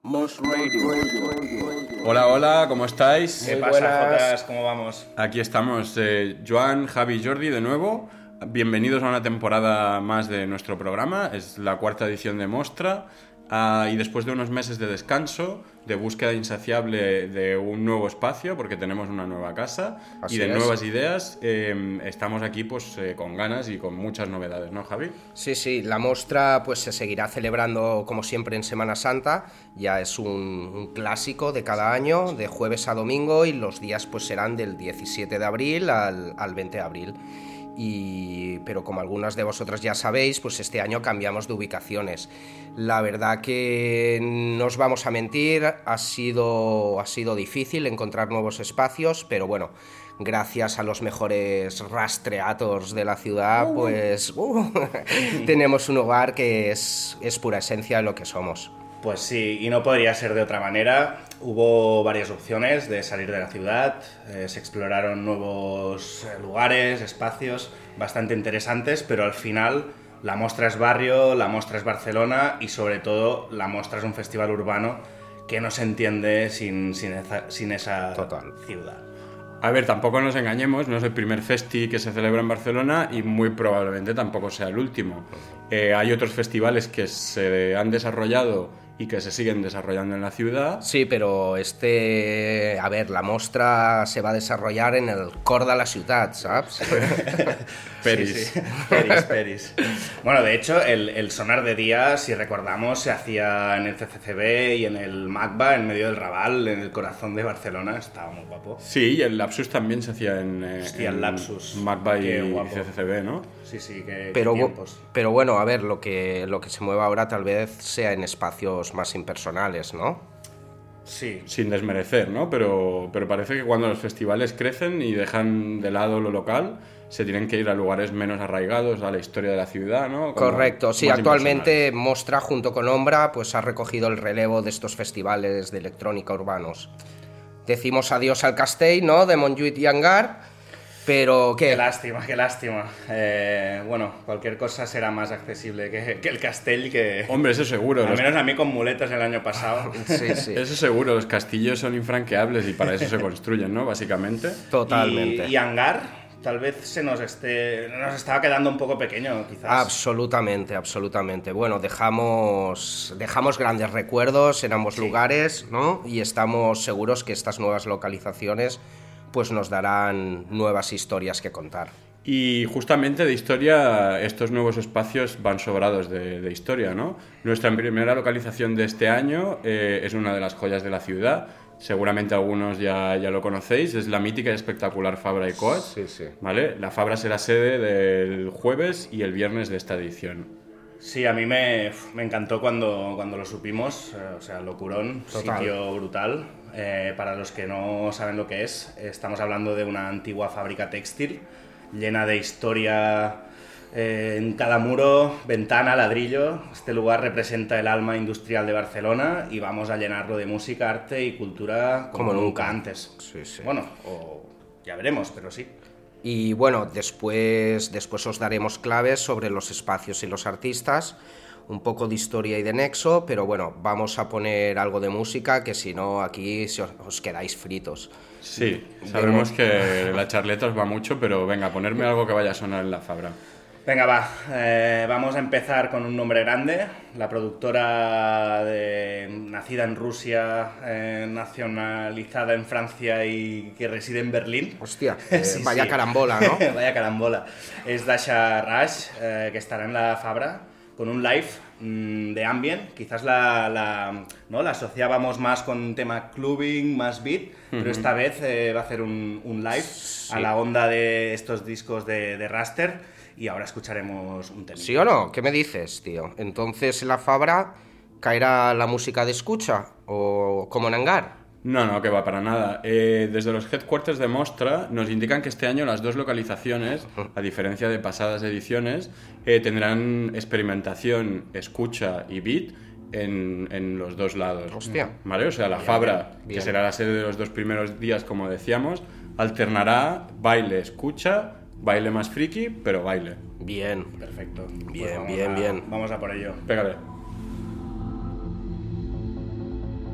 Moss Radio. Hola, hola, ¿cómo estáis? ¿Qué pasa, Jotas? ¿Cómo vamos? Aquí estamos, Joan, Javi y Jordi de nuevo. Bienvenidos a una temporada más de nuestro programa. Es la cuarta edición de Mostra. Y después de unos meses de descanso, de búsqueda insaciable de un nuevo espacio, porque tenemos una nueva casa, Así y de es. nuevas ideas, estamos aquí pues con ganas y con muchas novedades, ¿no, Javi? Sí, la Mostra pues se seguirá celebrando como siempre en Semana Santa. Ya es un clásico de cada año, de jueves a domingo, y los días pues serán del 17 de abril al 20 de abril. Pero como algunas de vosotras ya sabéis, pues este año cambiamos de ubicaciones. La verdad que no os vamos a mentir, ha sido difícil encontrar nuevos espacios, pero bueno, gracias a los mejores rastreators de la ciudad, pues tenemos un hogar que es pura esencia de lo que somos. Pues sí, y no podría ser de otra manera. Hubo varias opciones de salir de la ciudad, se exploraron nuevos lugares, espacios bastante interesantes, pero al final la Mostra es barrio, la Mostra es Barcelona y sobre todo la Mostra es un festival urbano que no se entiende sin esa Total. ciudad. A ver, tampoco nos engañemos, no es el primer festi que se celebra en Barcelona y muy probablemente tampoco sea el último. Hay otros festivales que se han desarrollado y que se siguen desarrollando en la ciudad. Sí, pero la Mostra se va a desarrollar en el cor de la ciutat, ¿sabes? Peris. Sí. Peris. Bueno, de hecho, el sonar de día, si recordamos, se hacía en el CCCB y en el MACBA, en medio del Raval, en el corazón de Barcelona. Estaba muy guapo. Sí, y el Lapsus también se hacía en el Lapsus. MACBA Qué y guapo. CCCB, ¿no? Sí, qué Pero tiempos. bueno, a ver, lo que se mueva ahora tal vez sea en espacios más impersonales, ¿no? Sí. Sin desmerecer, ¿no? Pero parece que cuando los festivales crecen y dejan de lado lo local, se tienen que ir a lugares menos arraigados a la historia de la ciudad, ¿no? Como Correcto, sí, más actualmente Mostra junto con Ombra pues ha recogido el relevo de estos festivales de electrónica urbanos. Decimos adiós al Castell, ¿no? De Montjuïc y Hangar, pero ¿qué? Qué lástima. Bueno, cualquier cosa será más accesible que el Castell, que... Hombre, eso seguro. Al menos a mí con muletas el año pasado. Sí. Eso seguro, los castillos son infranqueables y para eso se construyen, ¿no? Básicamente. Totalmente. Y Hangar, tal vez nos estaba quedando un poco pequeño, quizás. Absolutamente. Bueno, dejamos grandes recuerdos en ambos lugares, ¿no? Y estamos seguros que estas nuevas localizaciones pues nos darán nuevas historias que contar. Y justamente de historia, estos nuevos espacios van sobrados de historia, ¿no? Nuestra primera localización de este año es una de las joyas de la ciudad. Seguramente algunos ya lo conocéis, es la mítica y espectacular Fabra y Coats. Sí. ¿Vale? La Fabra será sede del jueves y el viernes de esta edición. Sí, a mí me encantó cuando lo supimos, o sea, locurón, Total. sitio brutal. Para los que no saben lo que es, estamos hablando de una antigua fábrica textil llena de historia en cada muro, ventana, ladrillo. Este lugar representa el alma industrial de Barcelona y vamos a llenarlo de música, arte y cultura como nunca antes. Sí. Bueno, o ya veremos, pero sí. Y bueno, después os daremos claves sobre los espacios y los artistas, un poco de historia y de nexo, pero bueno, vamos a poner algo de música, que si no aquí os quedáis fritos. Sí, sabemos que la charleta os va mucho, pero venga, ponerme algo que vaya a sonar en la Fabra. Venga, vamos a empezar con un nombre grande, la productora nacida en Rusia, nacionalizada en Francia y que reside en Berlín. Hostia, Sí. vaya carambola, ¿no? Vaya carambola. Es Dasha Rush, que estará en la Fabra con un live de ambient. Quizás ¿no? la asociábamos más con un tema clubbing, más beat, pero esta vez va a hacer un live a la onda de estos discos de Raster. Y ahora escucharemos un tema. ¿Sí o no? ¿Qué me dices, tío? Entonces en la Fabra caerá la música de escucha, o como en Hangar. No, que va para nada. Desde los headquarters de Mostra nos indican que este año las dos localizaciones, a diferencia de pasadas ediciones, tendrán experimentación, escucha y beat en los dos lados. Hostia. ¿Vale? O sea, la Fabra, bien. que será la sede de los dos primeros días, como decíamos, alternará baile, escucha, baile más friki, pero baile. Bien. Perfecto. Bien. Vamos a por ello. Pégale.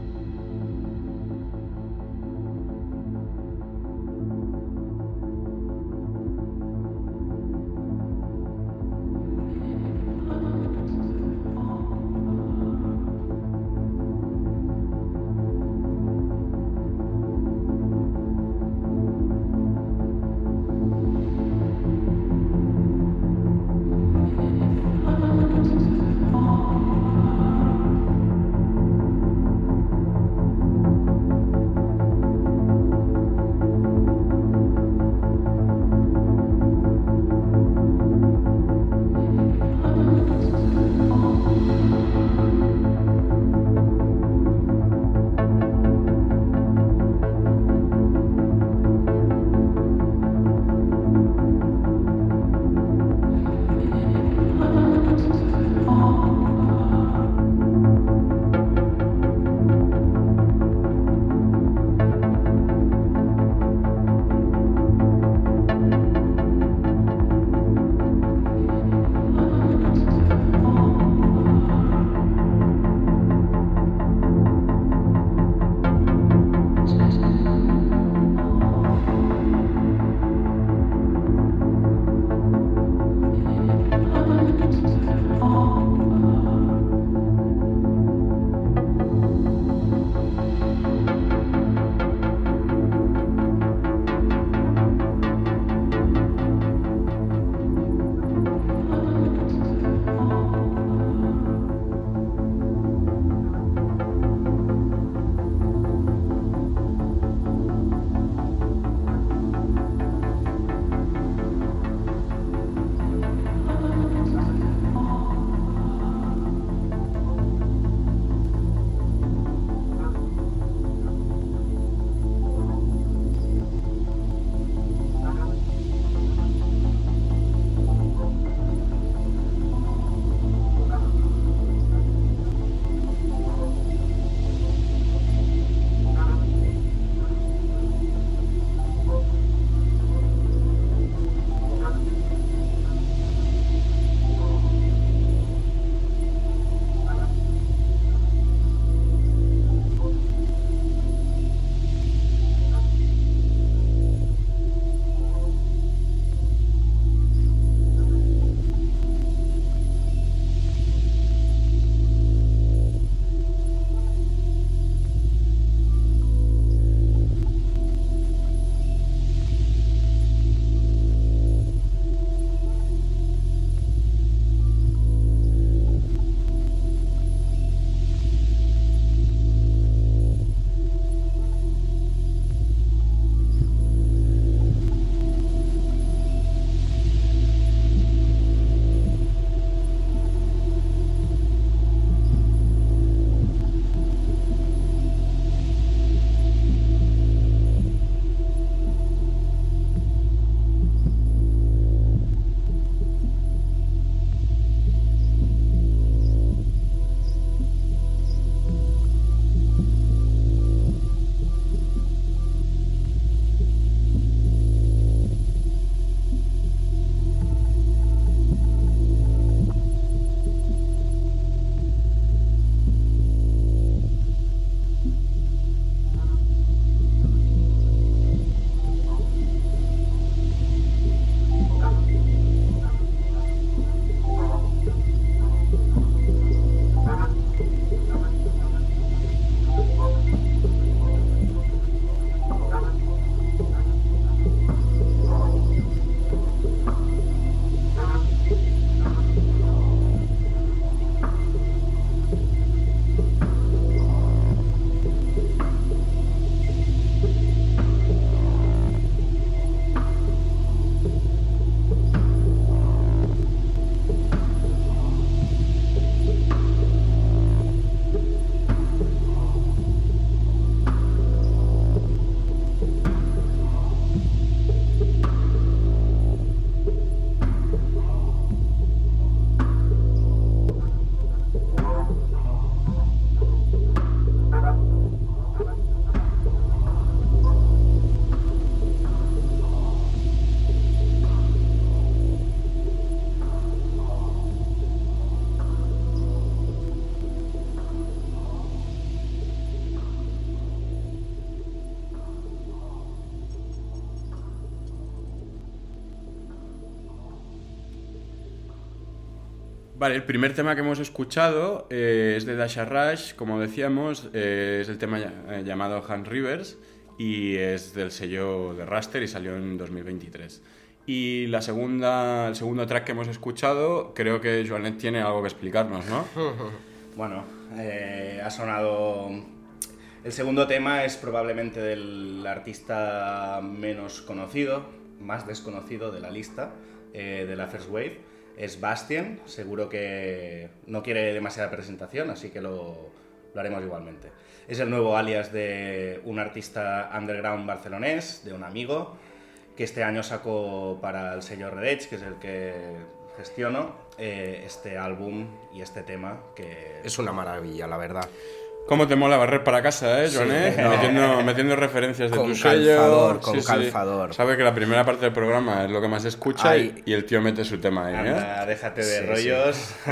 Vale, el primer tema que hemos escuchado es de Dasha Rush, como decíamos, es el tema llamado Hand Rivers y es del sello de Raster y salió en 2023. Y el segundo track que hemos escuchado, creo que Joanet tiene algo que explicarnos, ¿no? Bueno, ha sonado... El segundo tema es probablemente del artista menos conocido, más desconocido de la lista, de la First Wave. Es Bastien, seguro que no quiere demasiada presentación, así que lo haremos igualmente. Es el nuevo alias de un artista underground barcelonés, de un amigo, que este año sacó para el sello Red Edge, que es el que gestiono, este álbum y este tema que... Es una maravilla, la verdad. ¿Cómo te mola barrer para casa, Joanet? Sí, metiendo referencias de tu sello. Con sí, calzador. Sí. Sabe que la primera parte del programa es lo que más escucha y el tío mete su tema ahí, Anda, déjate de rollos. Sí.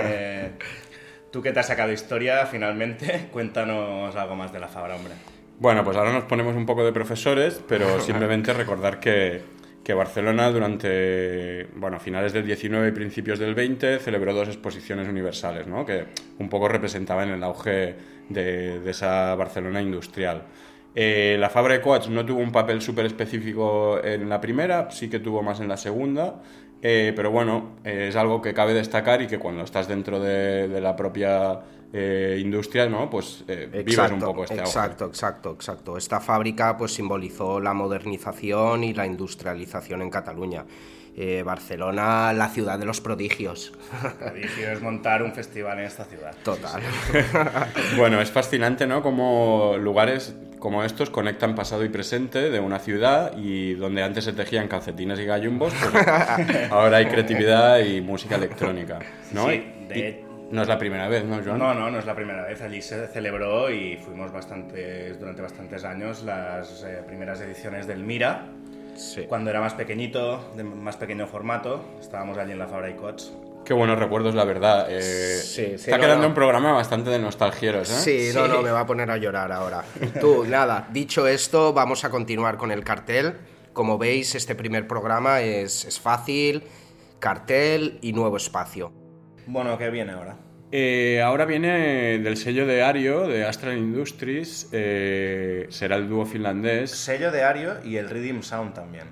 Tú que te has sacado historia, finalmente, cuéntanos algo más de la Fabra, hombre. Bueno, pues ahora nos ponemos un poco de profesores, pero simplemente recordar que Barcelona durante finales del 19 y principios del 20 celebró 2 exposiciones universales, ¿no? Que un poco representaban el auge de esa Barcelona industrial. La Fabra de Coats no tuvo un papel súper específico en la primera, sí que tuvo más en la segunda, pero bueno, es algo que cabe destacar y que cuando estás dentro de la propia industria, ¿no? Pues vives un poco este auge. Exacto. Esta fábrica pues simbolizó la modernización y la industrialización en Cataluña. Barcelona, la ciudad de los prodigios. Prodigio es montar un festival en esta ciudad. Total. Bueno, es fascinante, ¿no? Cómo lugares como estos conectan pasado y presente de una ciudad y donde antes se tejían calcetines y gallumbos, pues ahora hay creatividad y música electrónica, ¿no? Sí, no es la primera vez, ¿no, Joan? No es la primera vez. Allí se celebró y fuimos durante bastantes años las primeras ediciones del Mira. Sí. Cuando era más pequeñito, de más pequeño formato, estábamos allí en la Fabra y Coats. Qué buenos recuerdos, la verdad. Está quedando un programa bastante de nostalgieros, ¿eh? Sí, me va a poner a llorar ahora. Tú, nada, dicho esto, vamos a continuar con el cartel. Como veis, este primer programa es fácil, cartel y nuevo espacio. Bueno, ¿qué viene ahora? Ahora viene del sello de Ario, de Astral Industries, será el dúo finlandés. Sello de Ario y el Rhythm Sound también.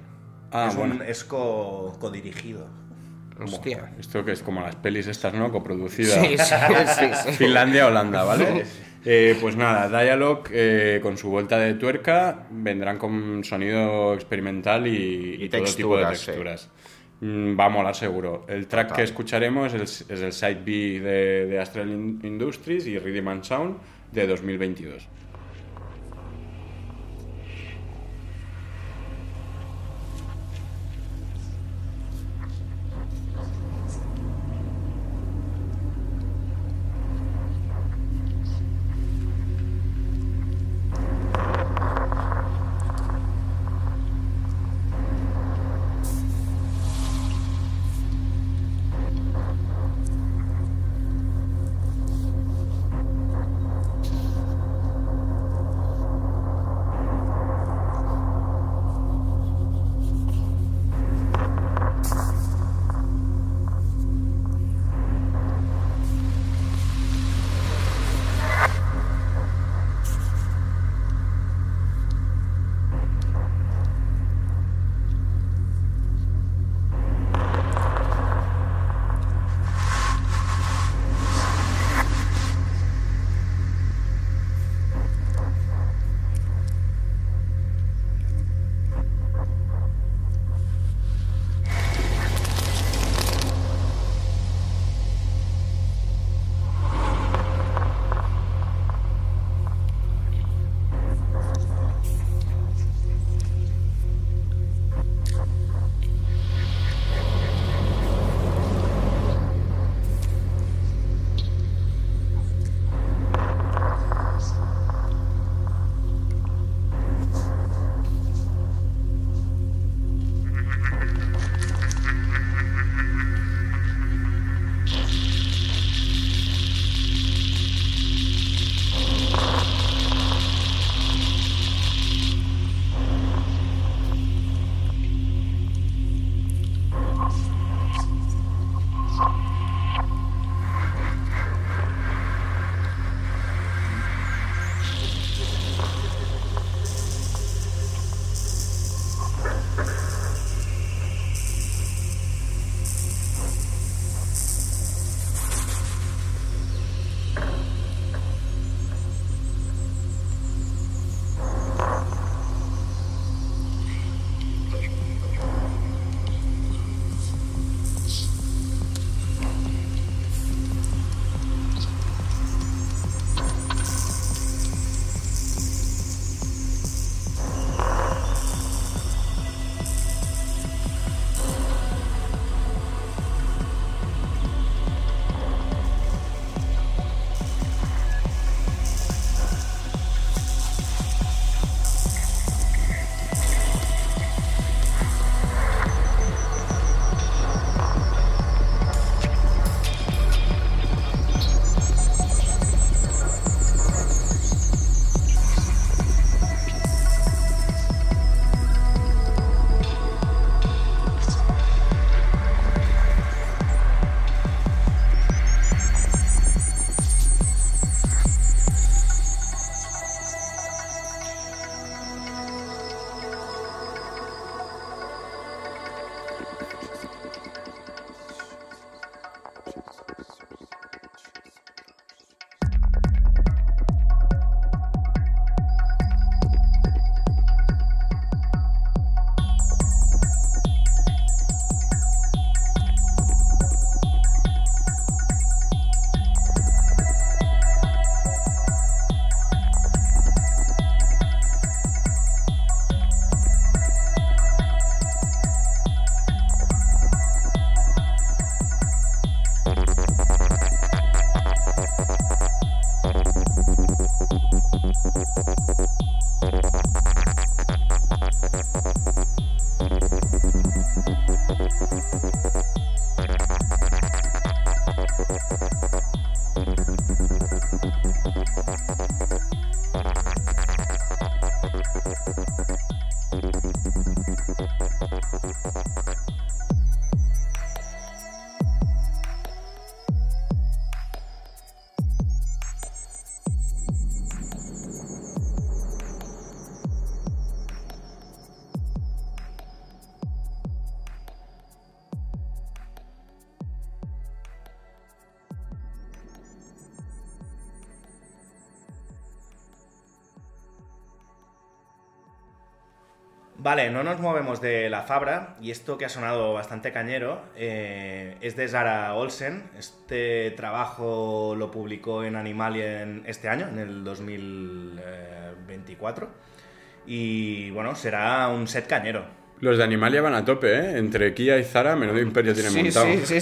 Es co-dirigido. Hostia. Esto que es como las pelis estas, ¿no? Coproducidas. Sí. Finlandia, Holanda, ¿vale? Pues nada, Dialogue con su vuelta de tuerca vendrán con sonido experimental y todo tipo de texturas. Va a molar seguro. El track que escucharemos es el Side B de Astral Industries y Rhythm and Sound de 2022. Vale, no nos movemos de la Fabra, y esto que ha sonado bastante cañero es de Zara Olsen. Este trabajo lo publicó en Animalien este año, en el 2024, y bueno, será un set cañero. Los de Animalia van a tope, ¿eh? Entre Kia y Zara, menudo imperio tiene montado. Sí.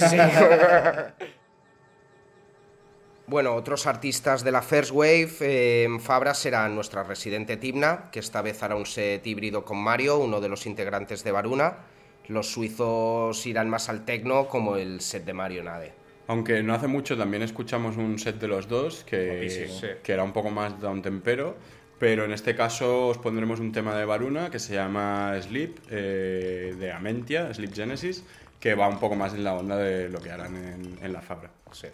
Bueno, otros artistas de la First Wave en Fabra serán nuestra residente Timna, que esta vez hará un set híbrido con Mario, uno de los integrantes de Varuna. Los suizos irán más al techno, como el set de Mario Nade. Aunque no hace mucho también escuchamos un set de los dos, que era un poco más downtempero, pero en este caso os pondremos un tema de Varuna que se llama Sleep, de Amentia, Sleep Genesis, que va un poco más en la onda de lo que harán en la Fabra. Sí.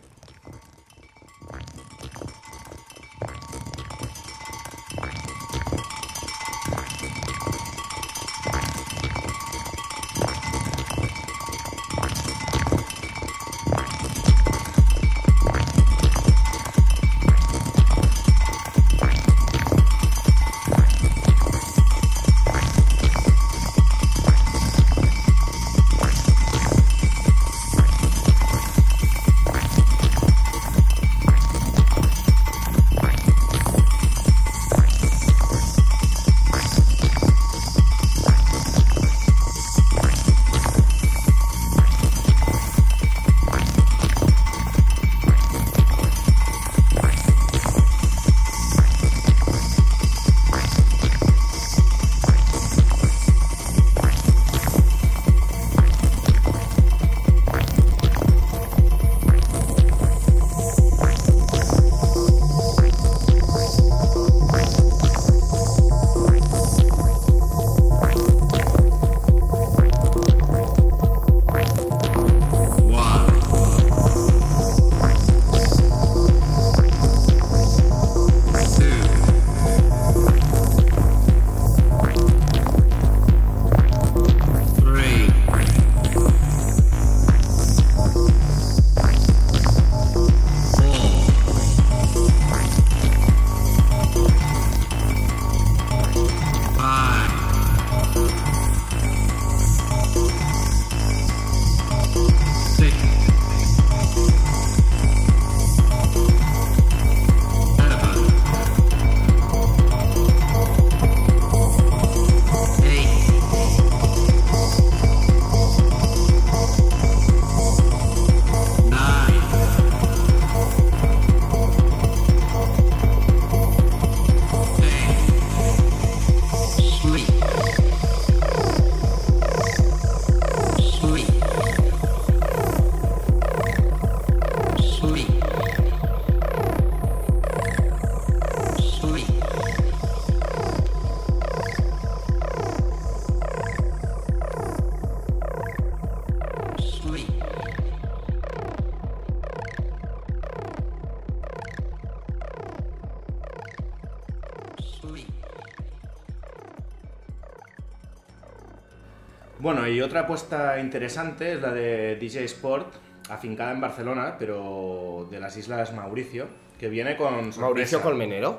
Bueno, y otra apuesta interesante es la de DJ Sport, afincada en Barcelona, pero de las Islas Mauricio, que viene con sorpresa. Mauricio Colmenero.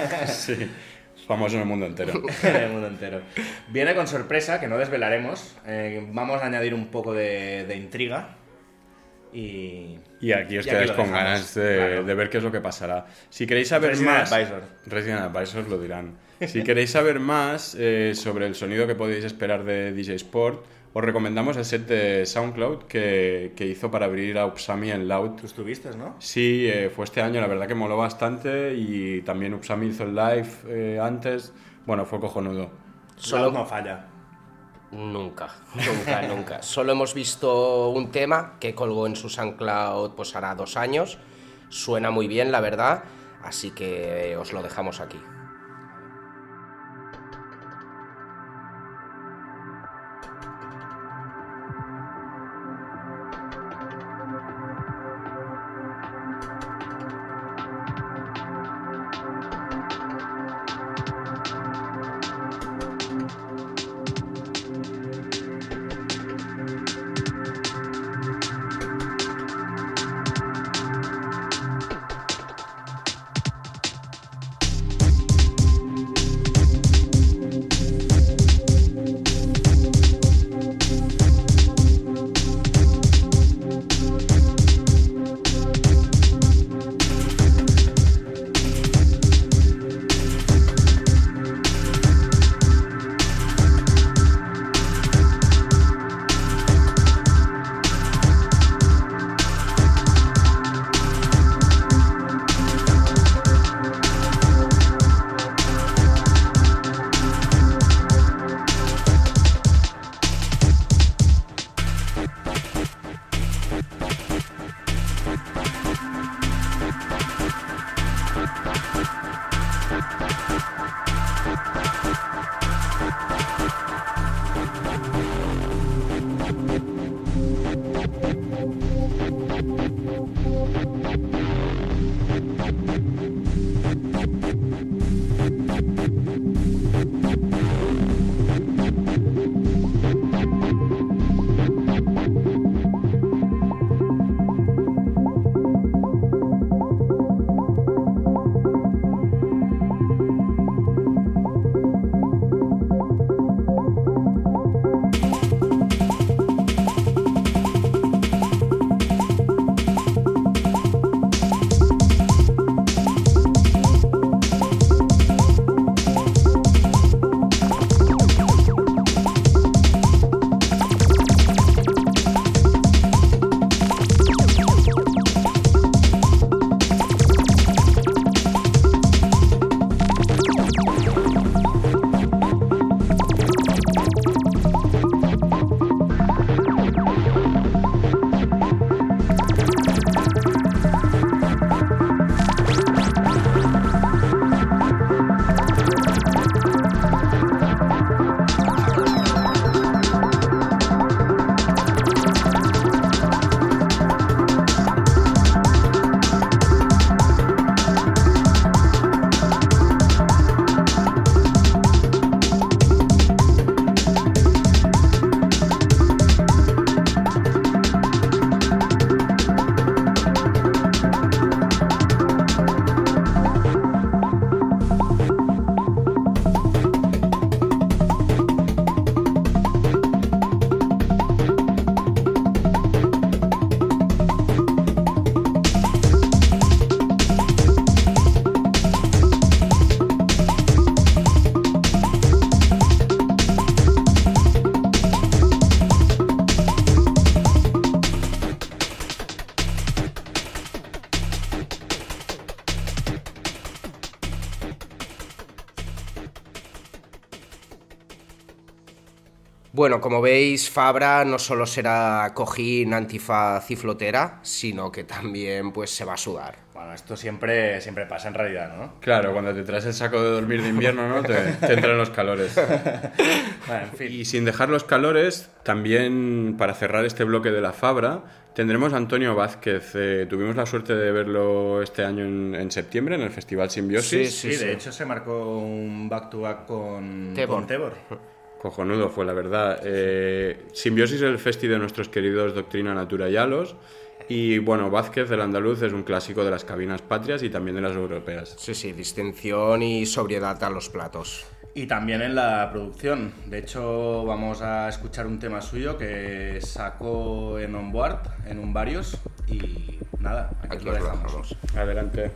Sí, famoso en el mundo entero. En el mundo entero. Viene con sorpresa, que no desvelaremos. Vamos a añadir un poco de intriga. Y aquí os quedáis con ganas de ver qué es lo que pasará. Si queréis saber más... Resident Advisor lo dirán. Si queréis saber más sobre el sonido que podéis esperar de DJ Sport, os recomendamos el set de SoundCloud que hizo para abrir a Upsami en Loud. Tú estuviste, ¿no? Sí, fue este año, la verdad que moló bastante, y también Upsami hizo el live antes. Bueno, fue cojonudo. Solo no falla. Nunca. Solo hemos visto un tema que colgó en su SoundCloud pues hará 2 años. Suena muy bien, la verdad, así que os lo dejamos aquí. Bueno, como veis, Fabra no solo será cojín, antifaz y flotera, sino que también pues se va a sudar. Bueno, esto siempre pasa en realidad, ¿no? Claro, cuando te traes el saco de dormir de invierno, ¿no? Te entran los calores. Bueno, en fin. Y sin dejar los calores, también para cerrar este bloque de la Fabra, tendremos a Antonio Vázquez. Tuvimos la suerte de verlo este año en septiembre en el Festival Simbiosis. Sí, de hecho se marcó un back-to-back con Tebor. Cojonudo fue, la verdad. Simbiosis es el festi de nuestros queridos Doctrina, Natura y Halos. Y bueno, Vázquez, el andaluz, es un clásico de las cabinas patrias y también de las europeas. Sí, distinción y sobriedad a los platos. Y también en la producción. De hecho, vamos a escuchar un tema suyo que sacó en Onboard, en un varios. Y nada, aquí lo dejamos. Adelante.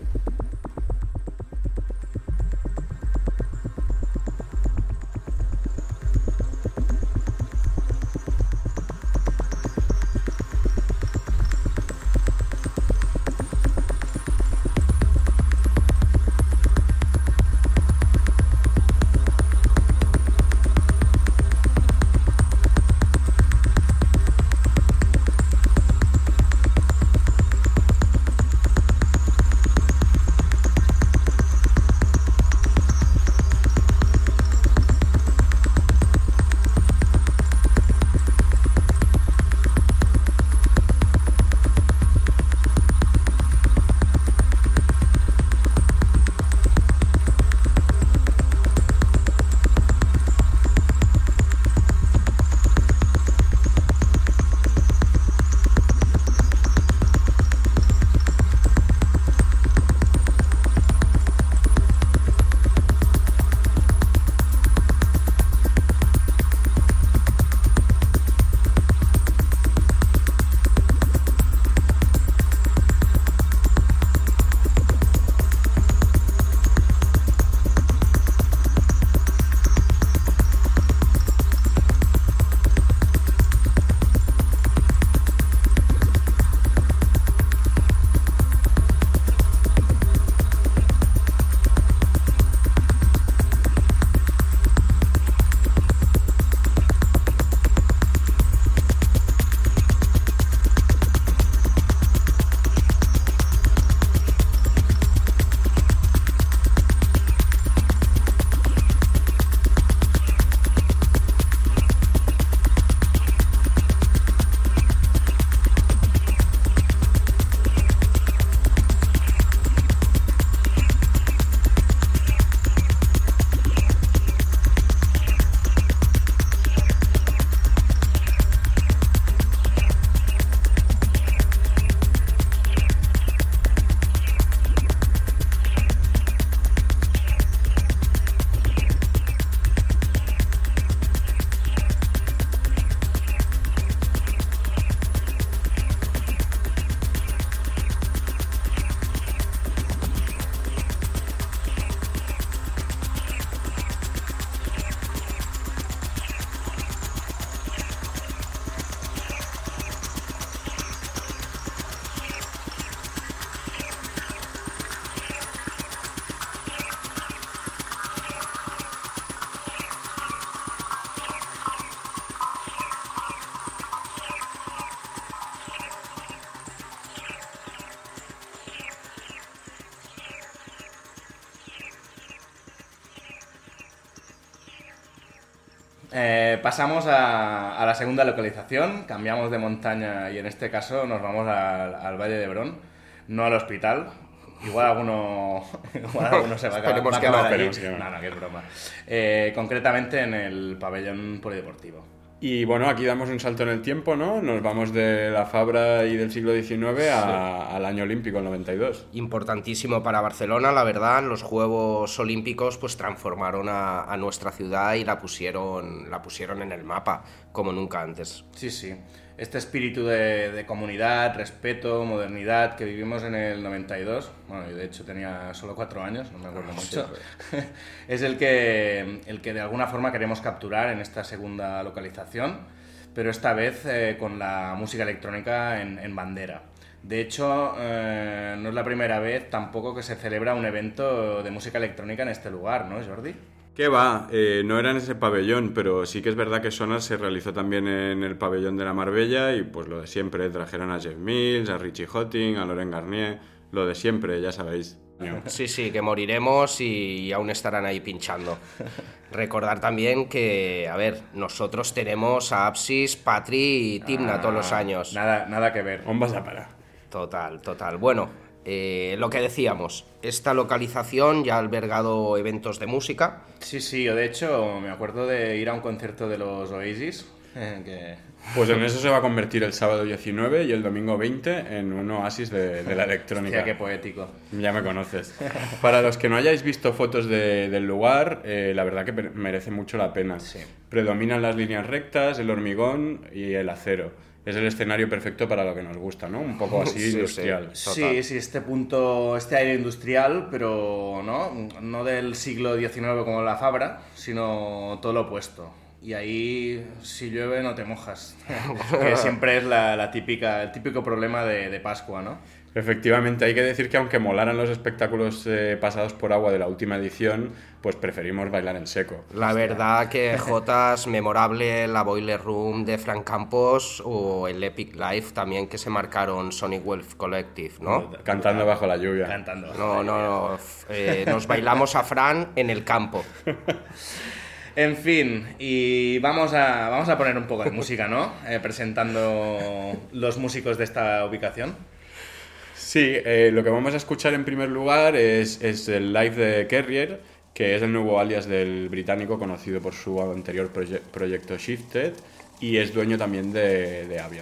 Pasamos a la segunda localización, cambiamos de montaña y en este caso nos vamos al Valle de Hebrón, no al hospital. Igual alguno se va a acabar Esperemos que ahí. no. No, que es broma. Concretamente en el pabellón polideportivo. Y bueno, aquí damos un salto en el tiempo, ¿no? Nos vamos de la Fabra y del siglo XIX al año olímpico, el 92. Importantísimo para Barcelona, la verdad. Los Juegos Olímpicos pues transformaron a nuestra ciudad y la pusieron en el mapa, como nunca antes. Sí, sí. Este espíritu de comunidad, respeto, modernidad que vivimos en el 92, bueno, yo de hecho tenía solo 4 años, no me acuerdo mucho, es el que de alguna forma queremos capturar en esta segunda localización, pero esta vez con la música electrónica en bandera. De hecho, no es la primera vez tampoco que se celebra un evento de música electrónica en este lugar, ¿no, Jordi? ¿Qué va? No era en ese pabellón, pero sí que es verdad que Sonar se realizó también en el pabellón de la Marbella y pues lo de siempre, trajeron a Jeff Mills, a Richie Hotting, a Laurent Garnier, lo de siempre, ya sabéis. Sí, que moriremos y aún estarán ahí pinchando. Recordar también que, a ver, nosotros tenemos a Apsis, Patri y Timna todos los años. Nada que ver. ¿Dónde vas a parar? Total. Bueno, lo que decíamos, esta localización ya ha albergado eventos de música. Sí, yo de hecho me acuerdo de ir a un concierto de los Oasis, Pues en eso se va a convertir el sábado 19 y el domingo 20 en un oasis de la electrónica. Hostia, qué poético. Ya me conoces. Para los que no hayáis visto fotos del lugar, la verdad que merece mucho la pena. Sí. Predominan las líneas rectas, el hormigón y el acero. Es el escenario perfecto para lo que nos gusta, ¿no? Un poco así industrial. Sí. Sí, este aire industrial, pero no del siglo XIX como la Fabra, sino todo lo opuesto. Y ahí, si llueve, no te mojas. Que siempre es el típico problema de Pascua, ¿no? Efectivamente, hay que decir que aunque molaran los espectáculos pasados por agua de la última edición, pues preferimos bailar en seco. La verdad que Jotas, memorable la Boiler Room de Frank Campos o el Epic Live también que se marcaron Sonic Wolf Collective, ¿no? Cantando bajo la lluvia. Cantando. No, nos bailamos a Fran en el campo. En fin, y vamos a poner un poco de música, ¿no? Presentando los músicos de esta ubicación. Sí, lo que vamos a escuchar en primer lugar es el live de Carrier, que es el nuevo alias del británico conocido por su anterior proyecto Shifted y es dueño también de Avian.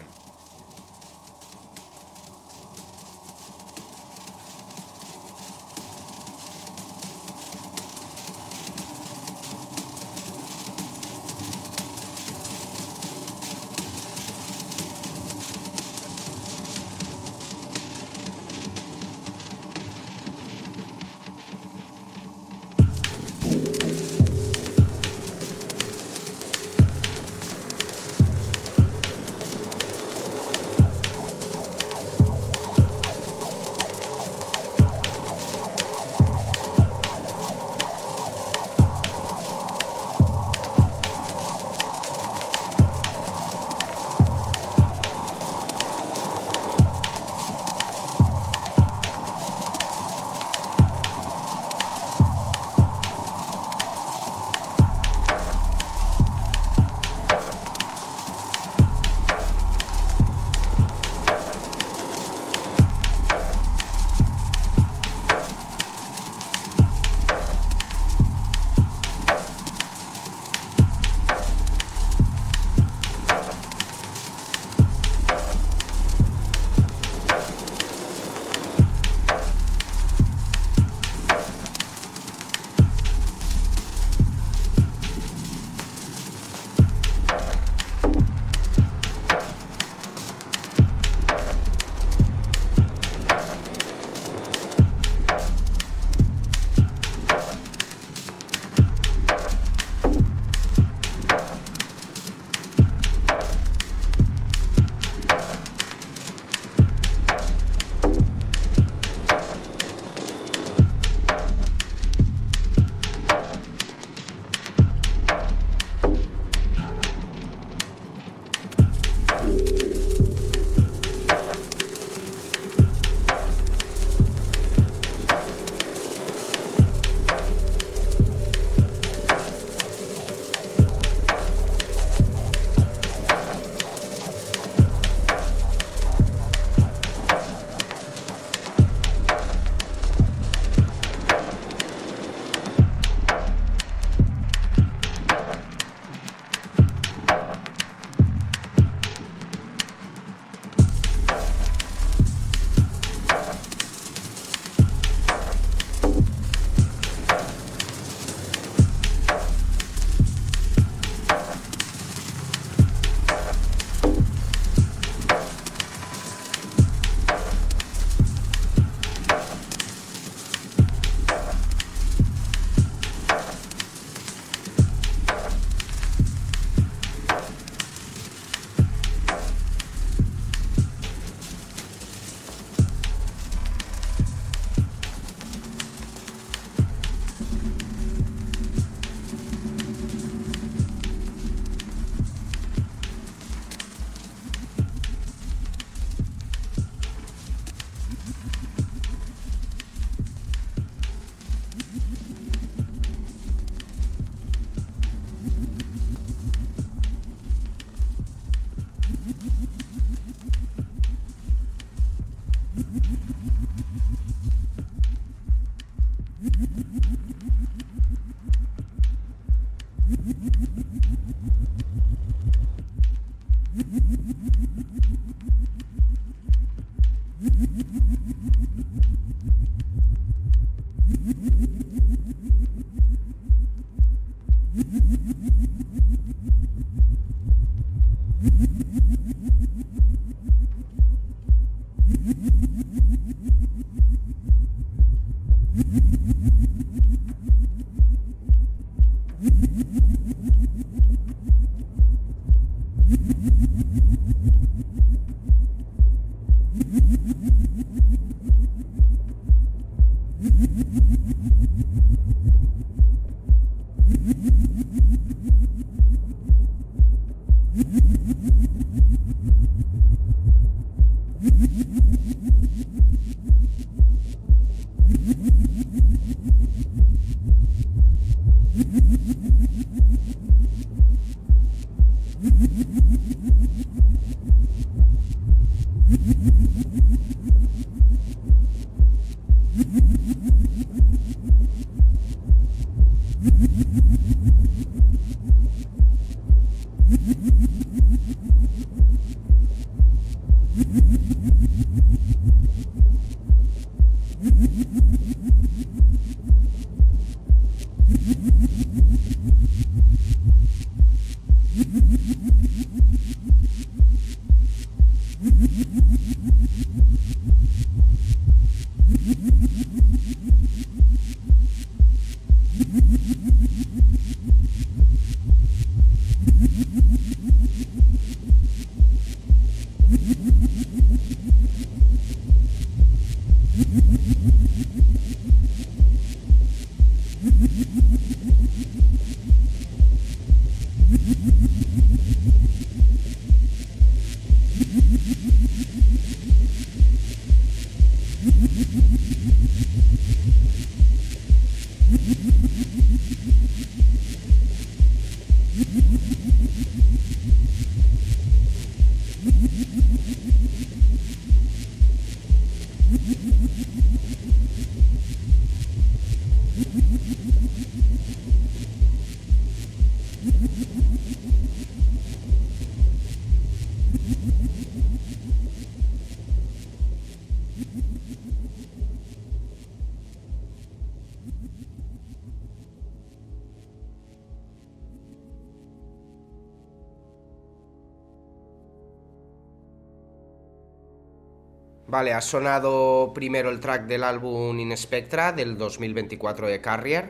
Vale, ha sonado primero el track del álbum In Spectra del 2024 de Carrier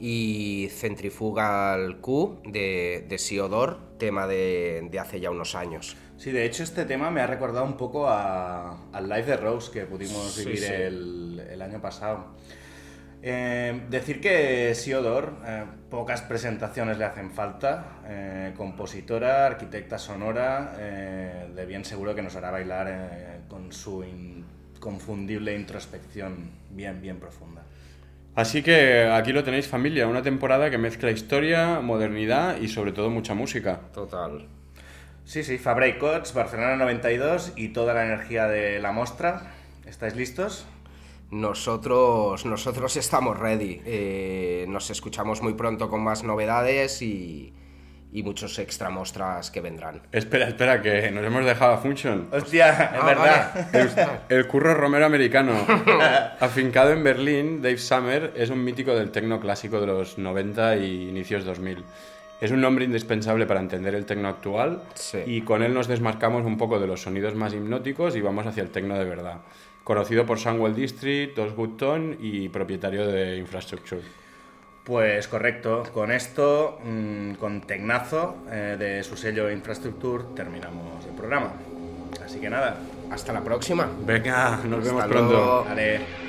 y Centrifugal Q de Siodor, tema de hace ya unos años. Sí, de hecho este tema me ha recordado un poco al Live de Rose que pudimos vivir sí. El año pasado. Decir que Siodor, pocas presentaciones le hacen falta, compositora, arquitecta sonora, de bien seguro que nos hará bailar con su inconfundible introspección bien profunda. Así que aquí lo tenéis, familia, una temporada que mezcla historia, modernidad y sobre todo mucha música. Total. Sí, Fabra y Cots, Barcelona 92 y toda la energía de la mostra. ¿Estáis listos? Nosotros estamos ready. Nos escuchamos muy pronto con más novedades y muchos extra mostras que vendrán. Espera, que nos hemos dejado a Function. Hostia, es verdad. Vale. El curro romero americano. Afincado en Berlín, Dave Summer es un mítico del techno clásico de los 90 y inicios 2000. Es un nombre indispensable para entender el techno actual, sí. Y con él nos desmarcamos un poco de los sonidos más hipnóticos y vamos hacia el techno de verdad. Conocido por Sunwell District, Dos Good Tone y propietario de Infrastructure. Pues correcto, con esto, con tecnazo de su sello Infrastructure, terminamos el programa. Así que nada. Hasta la próxima. Venga, nos vemos Hasta pronto. luego. Vale.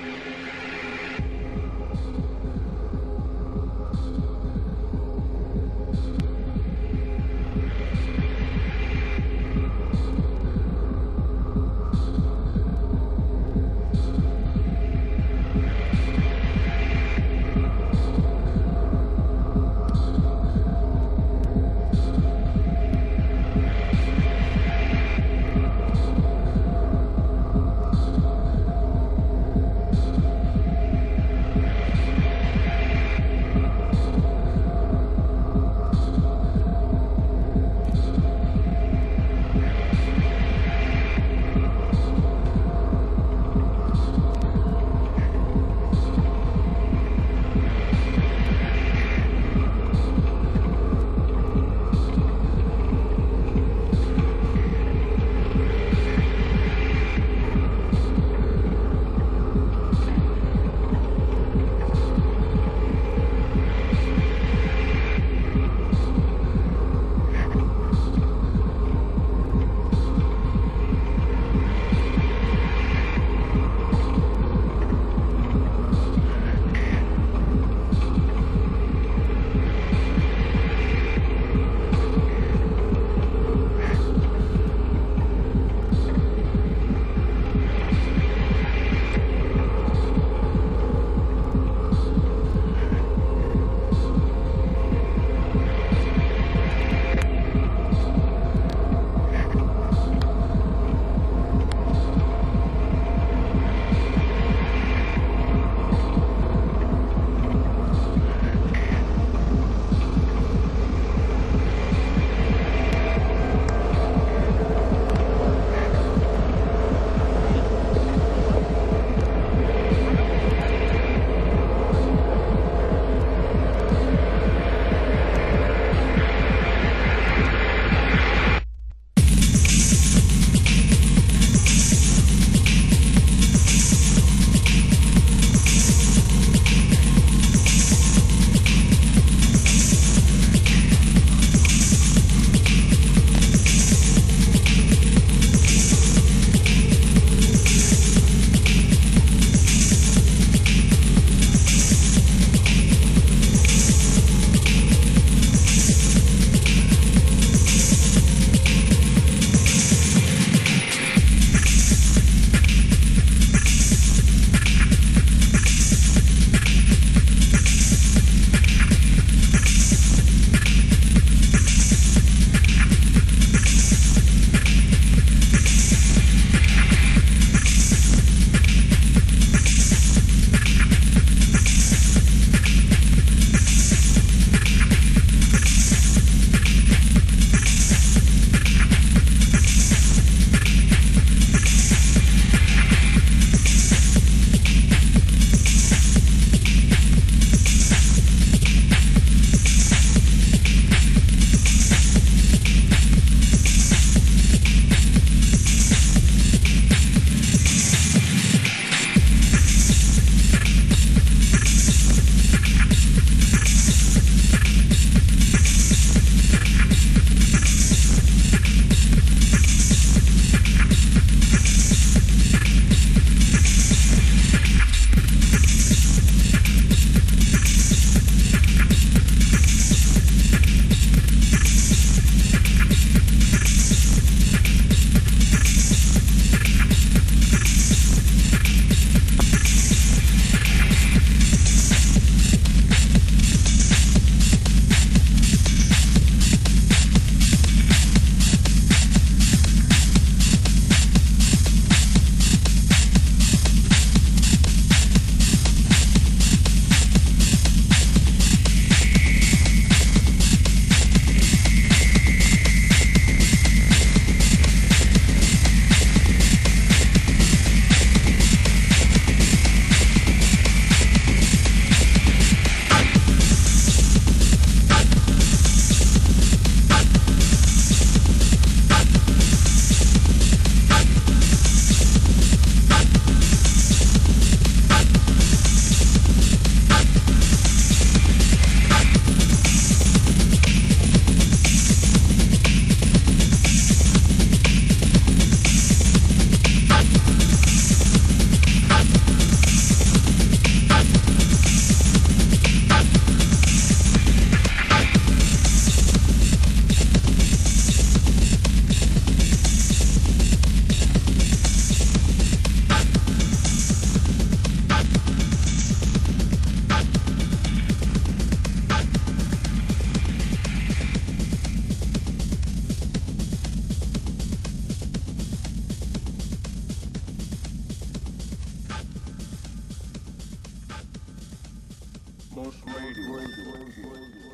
Radio.